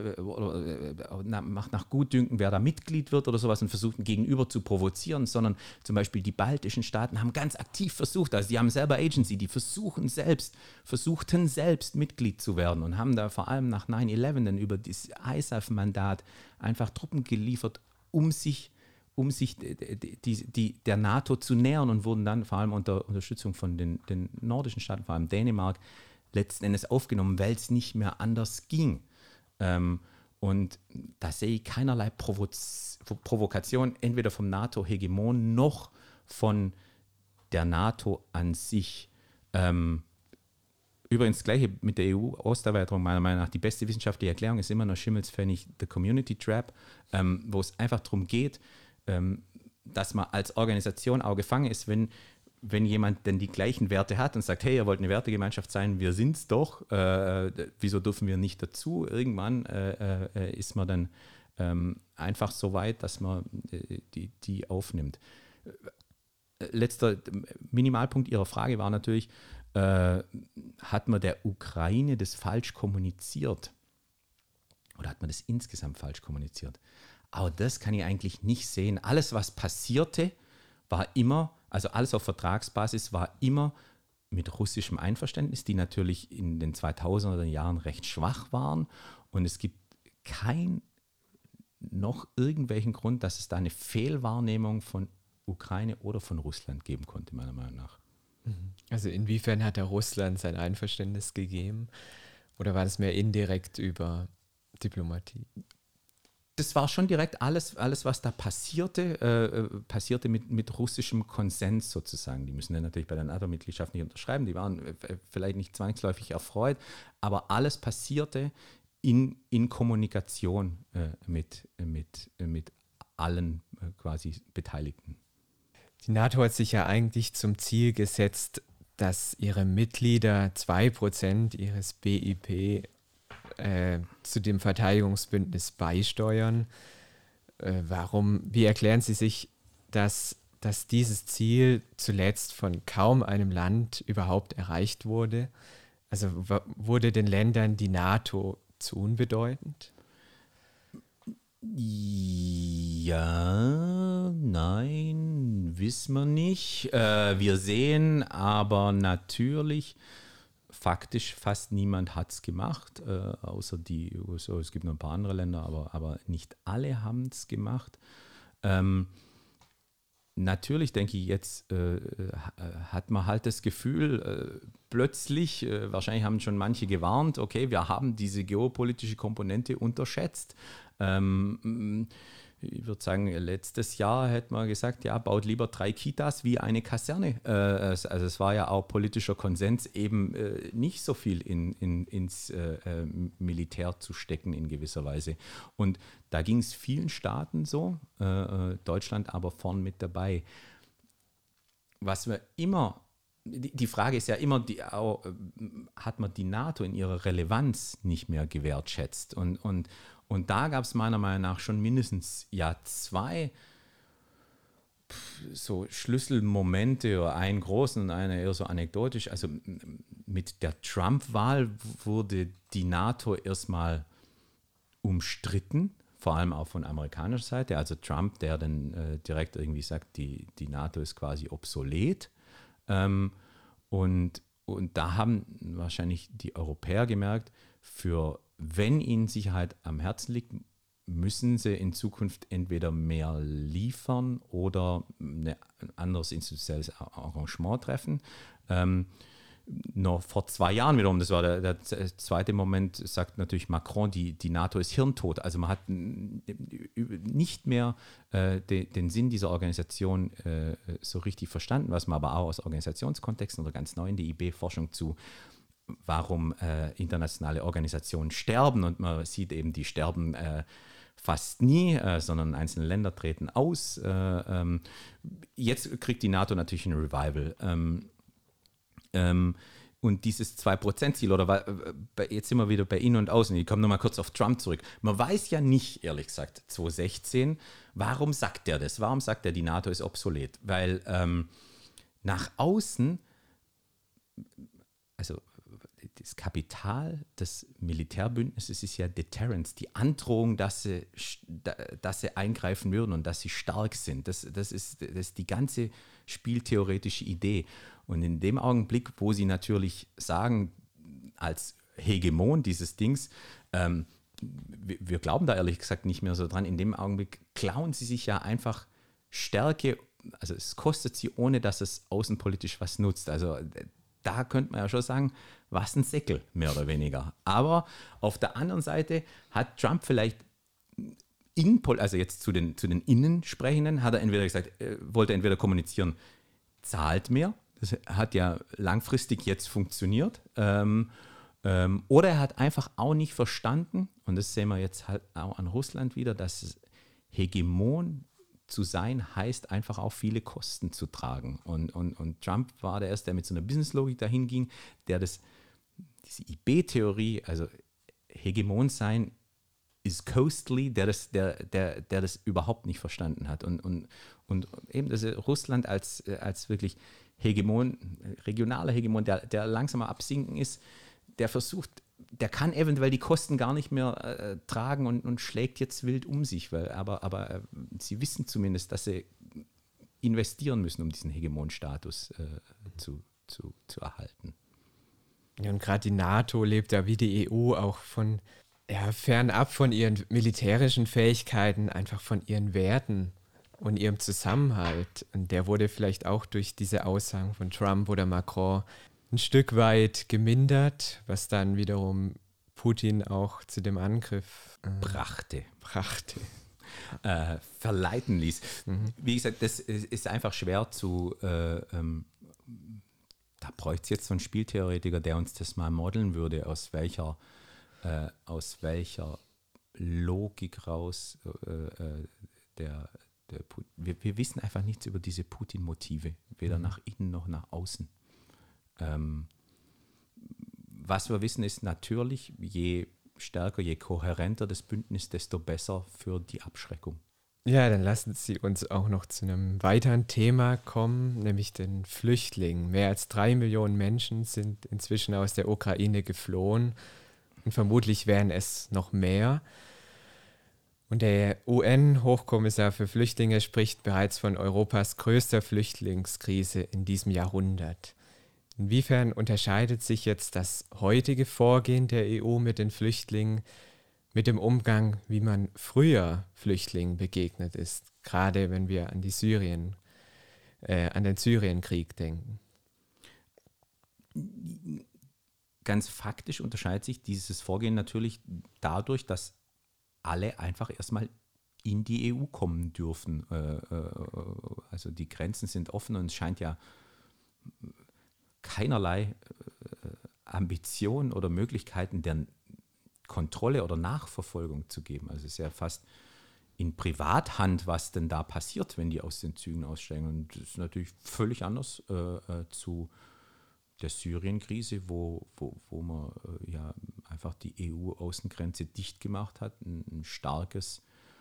macht nach Gutdünken, wer da Mitglied wird oder sowas und versucht, ein Gegenüber zu provozieren, sondern zum Beispiel die baltischen Staaten haben ganz aktiv versucht, also die haben selber Agency, die versuchten selbst Mitglied zu werden und haben da vor allem nach 9/11 dann über das ISAF-Mandat einfach Truppen geliefert, um sich der NATO zu nähern, und wurden dann vor allem unter Unterstützung von den nordischen Staaten, vor allem Dänemark, letzten Endes aufgenommen, weil es nicht mehr anders ging. Und da sehe ich keinerlei Provokation, entweder vom NATO-Hegemon noch von der NATO an sich. Übrigens, das Gleiche mit der EU-Osterweiterung, meiner Meinung nach. Die beste wissenschaftliche Erklärung ist immer noch Schimmelspfennig, The Community Trap, wo es einfach darum geht, dass man als Organisation auch gefangen ist, wenn jemand denn die gleichen Werte hat und sagt, hey, ihr wollt eine Wertegemeinschaft sein, wir sind es doch, wieso dürfen wir nicht dazu? Irgendwann ist man dann einfach so weit, dass man die aufnimmt. Letzter Minimalpunkt Ihrer Frage war natürlich, hat man der Ukraine das falsch kommuniziert? Oder hat man das insgesamt falsch kommuniziert? Aber das kann ich eigentlich nicht sehen. Alles, was passierte, war immer, also alles auf Vertragsbasis, war immer mit russischem Einverständnis, die natürlich in den 2000er Jahren recht schwach waren. Und es gibt noch irgendwelchen Grund, dass es da eine Fehlwahrnehmung von Ukraine oder von Russland geben konnte, meiner Meinung nach. Also inwiefern hat der Russland sein Einverständnis gegeben? Oder war das mehr indirekt über Diplomatie? Das war schon direkt alles was da passierte mit russischem Konsens sozusagen. Die müssen dann natürlich bei der NATO-Mitgliedschaft nicht unterschreiben, die waren vielleicht nicht zwangsläufig erfreut, aber alles passierte in Kommunikation mit allen quasi Beteiligten. Die NATO hat sich ja eigentlich zum Ziel gesetzt, dass ihre Mitglieder 2% ihres BIP zu dem Verteidigungsbündnis beisteuern. Wie erklären Sie sich, dass dieses Ziel zuletzt von kaum einem Land überhaupt erreicht wurde? Also wurde den Ländern die NATO zu unbedeutend? Ja, nein, wissen wir nicht. Wir sehen aber natürlich, faktisch fast niemand hat es gemacht, außer die USA. Es gibt noch ein paar andere Länder, aber nicht alle haben es gemacht. Natürlich denke ich, jetzt hat man halt das Gefühl, plötzlich, wahrscheinlich haben schon manche gewarnt, okay, wir haben diese geopolitische Komponente unterschätzt. Ich würde sagen, letztes Jahr hätte man gesagt, ja, baut lieber 3 Kitas wie eine Kaserne. Also es war ja auch politischer Konsens, eben nicht so viel ins Militär zu stecken in gewisser Weise. Und da ging es vielen Staaten so, Deutschland aber vorn mit dabei. Was wir immer, die Frage ist ja immer, hat man die NATO in ihrer Relevanz nicht mehr gewertschätzt? Und da gab es meiner Meinung nach schon mindestens 2 so Schlüsselmomente, oder einen großen und einen eher so anekdotisch. Also mit der Trump-Wahl wurde die NATO erstmal umstritten, vor allem auch von amerikanischer Seite. Also Trump, der dann direkt irgendwie sagt, die NATO ist quasi obsolet. Und da haben wahrscheinlich die Europäer gemerkt, wenn ihnen Sicherheit am Herzen liegt, müssen sie in Zukunft entweder mehr liefern oder ein anderes institutionelles Arrangement treffen. noch vor 2 Jahren wiederum, das war der zweite Moment, sagt natürlich Macron, die NATO ist hirntot. Also man hat nicht mehr den Sinn dieser Organisation so richtig verstanden, was man aber auch aus Organisationskontexten oder ganz neu in der IB-Forschung zu, warum internationale Organisationen sterben, und man sieht eben, die sterben fast nie, sondern einzelne Länder treten aus. Jetzt kriegt die NATO natürlich ein Revival. Und dieses 2%-Ziel, oder jetzt sind wir wieder bei Innen und Außen, ich komme nochmal kurz auf Trump zurück. Man weiß ja nicht, ehrlich gesagt, 2016, warum sagt er das? Warum sagt er, die NATO ist obsolet? Weil nach außen, also das Kapital des Militärbündnisses ist ja Deterrence, die Androhung, dass sie eingreifen würden und dass sie stark sind. Das ist die ganze spieltheoretische Idee. Und in dem Augenblick, wo sie natürlich sagen, als Hegemon dieses Dings, wir glauben da ehrlich gesagt nicht mehr so dran, in dem Augenblick klauen sie sich ja einfach Stärke, also es kostet sie, ohne dass es außenpolitisch was nutzt. Also da könnte man ja schon sagen, was ein Säckel, mehr oder weniger. Aber auf der anderen Seite hat Trump vielleicht, also jetzt zu den Innensprechenden, hat er entweder gesagt, wollte entweder kommunizieren, zahlt mehr, das hat ja langfristig jetzt funktioniert, oder er hat einfach auch nicht verstanden, und das sehen wir jetzt halt auch an Russland wieder, dass Hegemon zu sein heißt, einfach auch viele Kosten zu tragen. Und Trump war der Erste, der mit so einer Businesslogik dahin ging, der diese IB-Theorie, also Hegemon sein ist costly, der das überhaupt nicht verstanden hat. Und eben das Russland als wirklich Hegemon, regionaler Hegemon, der langsamer absinken ist, der kann eventuell die Kosten gar nicht mehr tragen und schlägt jetzt wild um sich, aber sie wissen zumindest, dass sie investieren müssen, um diesen Hegemonstatus zu erhalten. Ja, und gerade die NATO lebt ja wie die EU auch fernab von ihren militärischen Fähigkeiten, einfach von ihren Werten und ihrem Zusammenhalt. Und der wurde vielleicht auch durch diese Aussagen von Trump oder Macron ein Stück weit gemindert, was dann wiederum Putin auch zu dem Angriff brachte. Verleiten ließ. Wie gesagt, das ist einfach schwer da bräuchte es jetzt so einen Spieltheoretiker, der uns das mal modeln würde, aus welcher Logik raus wir wissen einfach nichts über diese Putin-Motive, weder nach innen noch nach außen. Was wir wissen ist natürlich, je stärker, je kohärenter das Bündnis, desto besser für die Abschreckung. Ja, dann lassen Sie uns auch noch zu einem weiteren Thema kommen, nämlich den Flüchtlingen. Mehr als 3 Millionen Menschen sind inzwischen aus der Ukraine geflohen und vermutlich wären es noch mehr. Und der UN-Hochkommissar für Flüchtlinge spricht bereits von Europas größter Flüchtlingskrise in diesem Jahrhundert. Inwiefern unterscheidet sich jetzt das heutige Vorgehen der EU mit den Flüchtlingen mit dem Umgang, wie man früher Flüchtlingen begegnet ist, gerade wenn wir an den Syrienkrieg denken? Ganz faktisch unterscheidet sich dieses Vorgehen natürlich dadurch, dass alle einfach erstmal in die EU kommen dürfen. Also die Grenzen sind offen und es scheint ja keinerlei Ambitionen oder Möglichkeiten der Kontrolle oder Nachverfolgung zu geben. Also es ist ja fast in Privathand, was denn da passiert, wenn die aus den Zügen aussteigen. Und das ist natürlich völlig anders zu der Syrien-Krise, wo man ja einfach die EU-Außengrenze dicht gemacht hat, ein starkes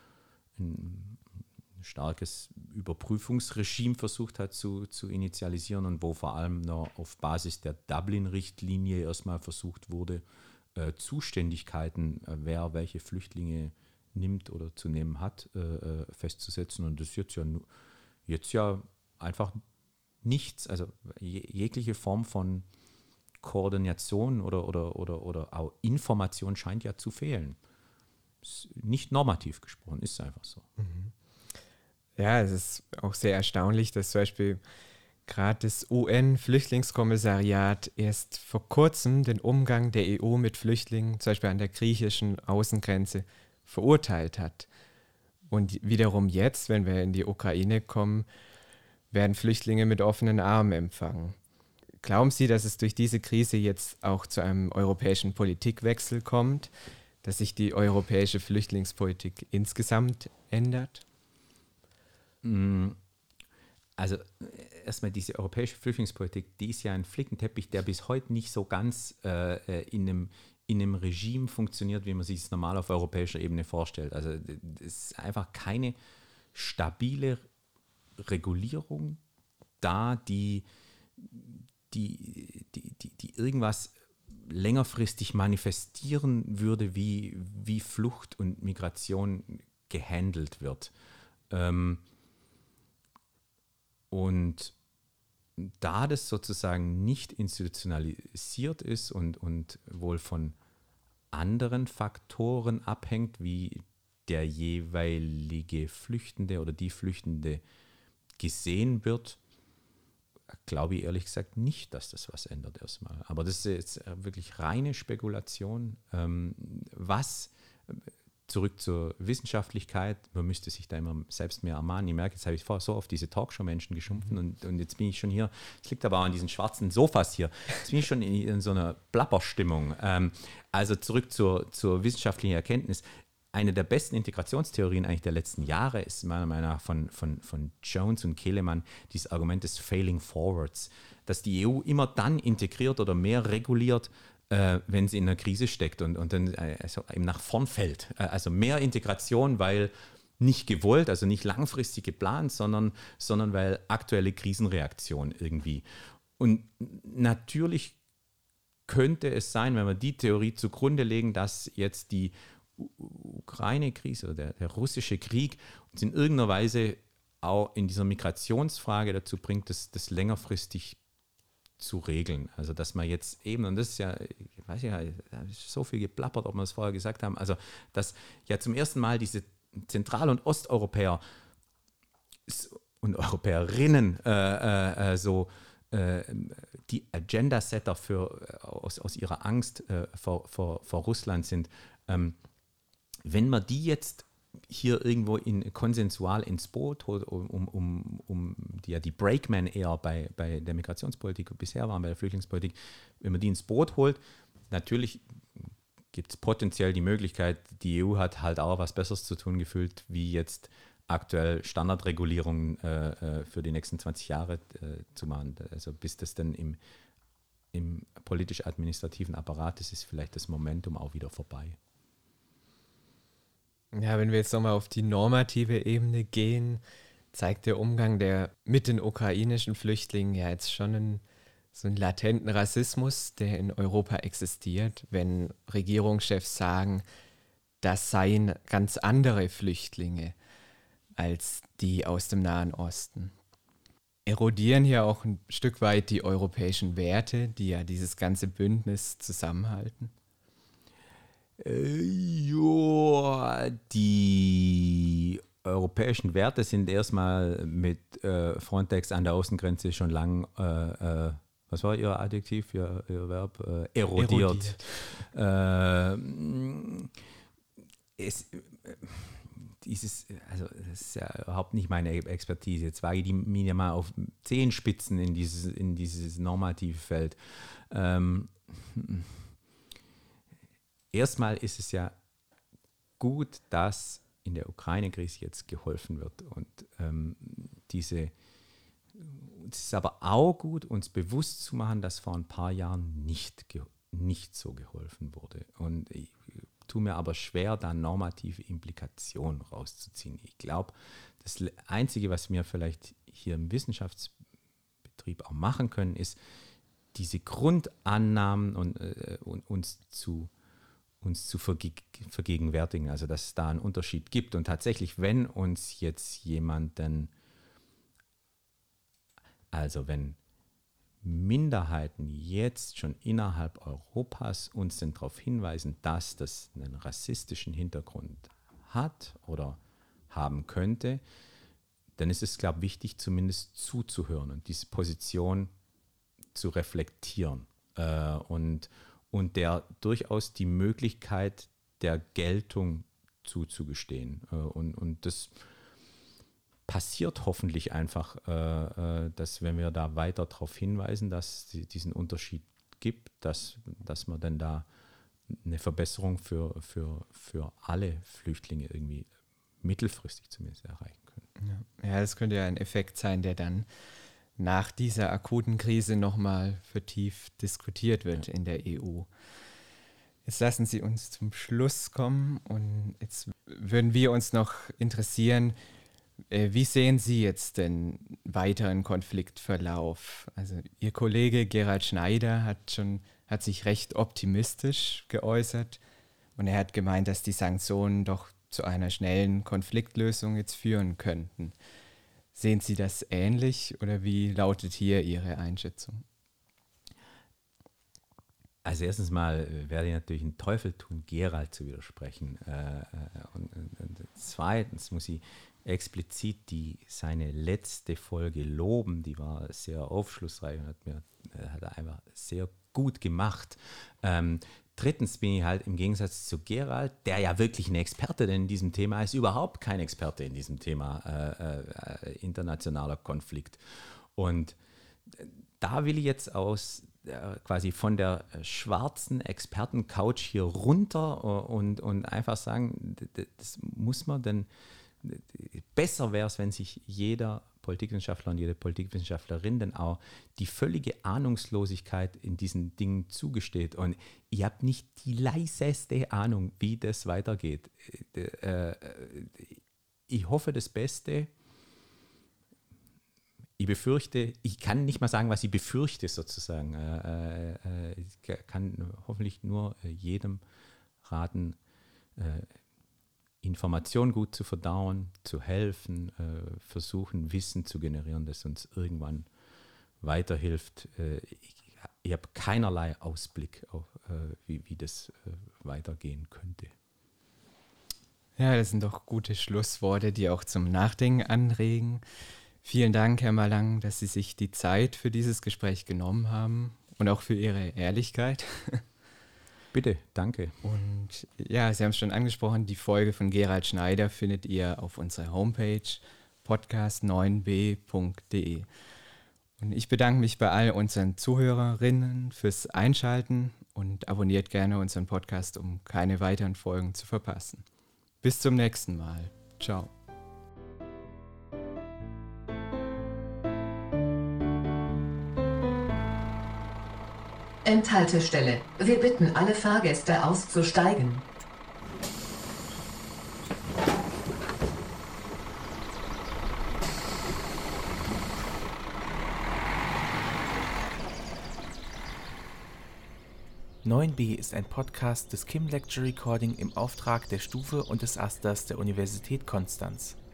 Überprüfungsregime versucht hat zu initialisieren und wo vor allem noch auf Basis der Dublin-Richtlinie erstmal versucht wurde, Zuständigkeiten, wer welche Flüchtlinge nimmt oder zu nehmen hat, festzusetzen. Und das ist jetzt ja einfach nichts, also jegliche Form von Koordination oder auch Information scheint ja zu fehlen. Nicht normativ gesprochen, ist einfach so. Ja, es ist auch sehr erstaunlich, dass zum Beispiel gerade das UN-Flüchtlingskommissariat erst vor kurzem den Umgang der EU mit Flüchtlingen, zum Beispiel an der griechischen Außengrenze, verurteilt hat. Und wiederum jetzt, wenn wir in die Ukraine kommen, werden Flüchtlinge mit offenen Armen empfangen. Glauben Sie, dass es durch diese Krise jetzt auch zu einem europäischen Politikwechsel kommt, dass sich die europäische Flüchtlingspolitik insgesamt ändert? Also erstmal diese europäische Flüchtlingspolitik, die ist ja ein Flickenteppich, der bis heute nicht so ganz in einem Regime funktioniert, wie man sich es normal auf europäischer Ebene vorstellt. Also es ist einfach keine stabile Regulierung da, die irgendwas längerfristig manifestieren würde, wie Flucht und Migration gehandelt wird. Und da das sozusagen nicht institutionalisiert ist und wohl von anderen Faktoren abhängt, wie der jeweilige Flüchtende oder die Flüchtende gesehen wird, glaube ich ehrlich gesagt nicht, dass das was ändert erstmal. Aber das ist jetzt wirklich reine Spekulation. Zurück zur Wissenschaftlichkeit, man müsste sich da immer selbst mehr ermahnen. Ich merke, jetzt habe ich vorher so auf diese Talkshow-Menschen geschimpft und jetzt bin ich schon hier, es liegt aber auch an diesen schwarzen Sofas hier, jetzt bin ich schon in so einer Plapperstimmung. Also zurück zur wissenschaftlichen Erkenntnis. Eine der besten Integrationstheorien eigentlich der letzten Jahre ist meiner Meinung nach von Jones und Kelemann dieses Argument des Failing Forwards, dass die EU immer dann integriert oder mehr reguliert, wenn sie in einer Krise steckt und dann eben nach vorn fällt. Also mehr Integration, weil nicht gewollt, also nicht langfristig geplant, sondern weil aktuelle Krisenreaktion irgendwie. Und natürlich könnte es sein, wenn wir die Theorie zugrunde legen, dass jetzt die Ukraine-Krise oder der russische Krieg uns in irgendeiner Weise auch in dieser Migrationsfrage dazu bringt, das längerfristig zu regeln. Also dass man jetzt eben, und das ist ja, ich weiß ja, da ist so viel geplappert, ob wir es vorher gesagt haben, also dass ja zum ersten Mal diese Zentral- und Osteuropäer und Europäerinnen die Agenda-Setter aus ihrer Angst vor Russland sind. Wenn man die jetzt hier irgendwo konsensual ins Boot holt, die ja die Brakeman eher bei der Migrationspolitik bisher waren, bei der Flüchtlingspolitik, wenn man die ins Boot holt, natürlich gibt es potenziell die Möglichkeit, die EU hat halt auch was Besseres zu tun gefühlt, wie jetzt aktuell Standardregulierungen für die nächsten 20 Jahre zu machen. Also bis das dann im politisch-administrativen Apparat ist vielleicht das Momentum auch wieder vorbei. Ja, wenn wir jetzt nochmal auf die normative Ebene gehen, zeigt der Umgang mit den ukrainischen Flüchtlingen ja jetzt schon so einen latenten Rassismus, der in Europa existiert, wenn Regierungschefs sagen, das seien ganz andere Flüchtlinge als die aus dem Nahen Osten. Erodieren hier auch ein Stück weit die europäischen Werte, die ja dieses ganze Bündnis zusammenhalten? Die europäischen Werte sind erstmal mit Frontex an der Außengrenze schon lang, was war Ihr Adjektiv, Ihr Verb? Erodiert. Also das ist ja überhaupt nicht meine Expertise. Jetzt wage ich die mir mal auf Zehenspitzen in dieses normative Feld. Erstmal ist es ja gut, dass in der Ukraine-Krise jetzt geholfen wird. Und es ist aber auch gut, uns bewusst zu machen, dass vor ein paar Jahren nicht so geholfen wurde. Und ich tue mir aber schwer, da normative Implikationen rauszuziehen. Ich glaube, das Einzige, was wir vielleicht hier im Wissenschaftsbetrieb auch machen können, ist, diese Grundannahmen und uns zu vergegenwärtigen, also dass es da einen Unterschied gibt. Und tatsächlich, wenn uns jetzt wenn Minderheiten jetzt schon innerhalb Europas uns denn darauf hinweisen, dass das einen rassistischen Hintergrund hat oder haben könnte, dann ist es, glaube ich, wichtig, zumindest zuzuhören und diese Position zu reflektieren und der durchaus die Möglichkeit der Geltung zuzugestehen. Und das passiert hoffentlich einfach, dass wenn wir da weiter darauf hinweisen, dass es diesen Unterschied gibt, dass man dann da eine Verbesserung für alle Flüchtlinge irgendwie mittelfristig zumindest erreichen können. Ja, das könnte ja ein Effekt sein, der dann nach dieser akuten Krise nochmal vertieft diskutiert wird in der EU. Jetzt lassen Sie uns zum Schluss kommen und jetzt würden wir uns noch interessieren, wie sehen Sie jetzt den weiteren Konfliktverlauf? Also Ihr Kollege Gerald Schneider hat sich recht optimistisch geäußert und er hat gemeint, dass die Sanktionen doch zu einer schnellen Konfliktlösung jetzt führen könnten. Sehen Sie das ähnlich oder wie lautet hier Ihre Einschätzung? Also erstens mal werde ich natürlich einen Teufel tun, Gerald zu widersprechen. Und zweitens muss ich explizit seine letzte Folge loben. Die war sehr aufschlussreich und hat er einfach sehr gut gemacht. Drittens bin ich halt im Gegensatz zu Gerald, der ja wirklich ein Experte in diesem Thema ist, überhaupt kein Experte in diesem Thema internationaler Konflikt. Und da will ich jetzt quasi von der schwarzen Experten-Couch hier runter und einfach sagen, das muss man denn, besser wäre es, wenn sich jeder Politikwissenschaftler und jede Politikwissenschaftlerin dann auch die völlige Ahnungslosigkeit in diesen Dingen zugesteht. Und ich habe nicht die leiseste Ahnung, wie das weitergeht. Ich hoffe das Beste. Ich befürchte, ich kann nicht mal sagen, was ich befürchte sozusagen. Ich kann hoffentlich nur jedem raten, Informationen gut zu verdauen, zu helfen, versuchen, Wissen zu generieren, das uns irgendwann weiterhilft. Ich habe keinerlei Ausblick auf, wie das weitergehen könnte. Ja, das sind doch gute Schlussworte, die auch zum Nachdenken anregen. Vielen Dank, Herr Malang, dass Sie sich die Zeit für dieses Gespräch genommen haben und auch für Ihre Ehrlichkeit. Bitte, danke. Und ja, Sie haben es schon angesprochen, die Folge von Gerald Schneider findet ihr auf unserer Homepage podcast9b.de. Und ich bedanke mich bei all unseren Zuhörerinnen fürs Einschalten und abonniert gerne unseren Podcast, um keine weiteren Folgen zu verpassen. Bis zum nächsten Mal. Ciao. Endhaltestelle. Wir bitten alle Fahrgäste auszusteigen. (9b) ist ein Podcast des Kim Lecture Recording im Auftrag der Stufe und des Asters der Universität Konstanz.